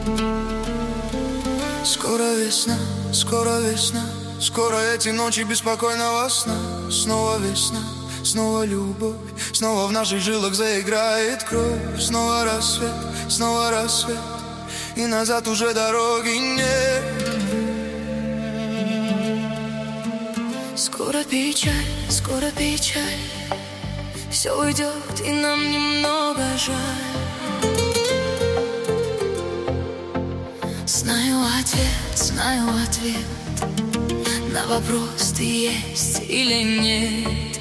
Скоро весна, скоро весна, скоро эти ночи беспокойного сна. Снова весна, снова любовь, снова в наших жилах заиграет кровь. Снова рассвет, и назад уже дороги нет. Скоро печаль, все уйдет, и нам немного жаль. Знаю ответ на вопрос, ты есть или нет.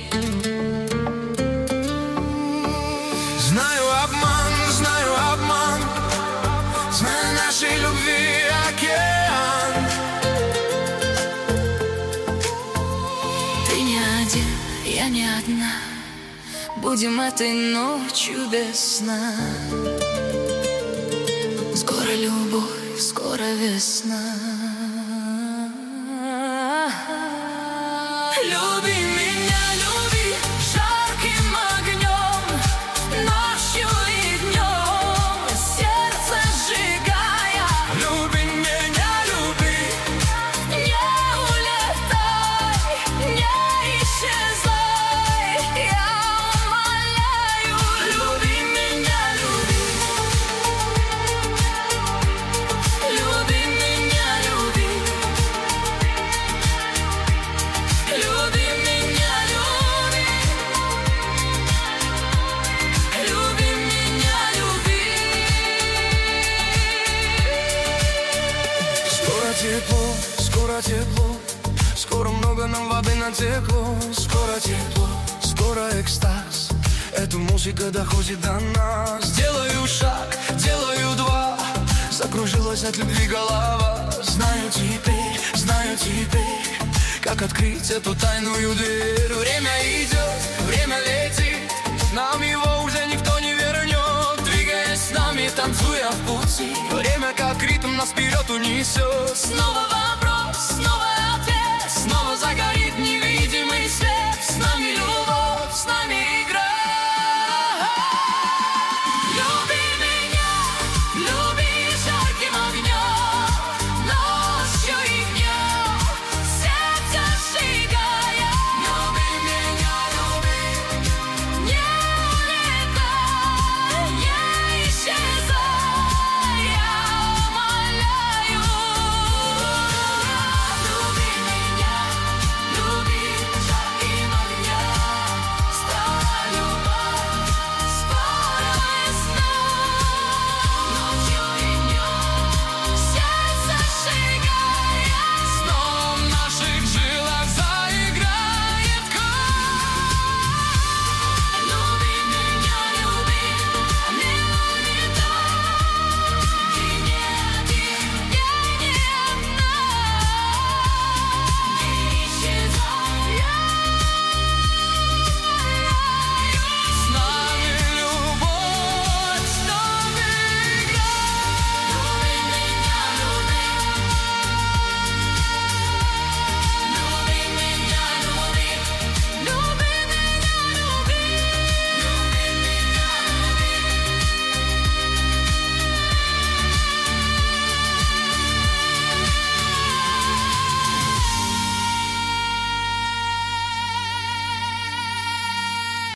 Знаю обман, знаю нашей любви океан. Ты не один, я не одна, будем этой ночью без сна. Скоро любовь, скоро весна. Люби меня, люби жарким огнем, ночью и днем, сердце сжигая. Люби меня, люби, не улетай, не исчезай, я умоляю. Люби меня, люби, люби меня, люби. Люби меня, люби, люби меня, люби. Скоро тепло, скоро много нам воды натекло. Скоро тепло, скоро экстаз, эта музыка доходит до нас. Делаю шаг, делаю два, закружилась от любви голова. Знаю теперь, как открыть эту тайную дверь. Время идет, время летит, нам его уже никто не вернет. Двигаясь с нами, танцуя в пути, время как ритм нас вперед унесет. Снова вопрос, снова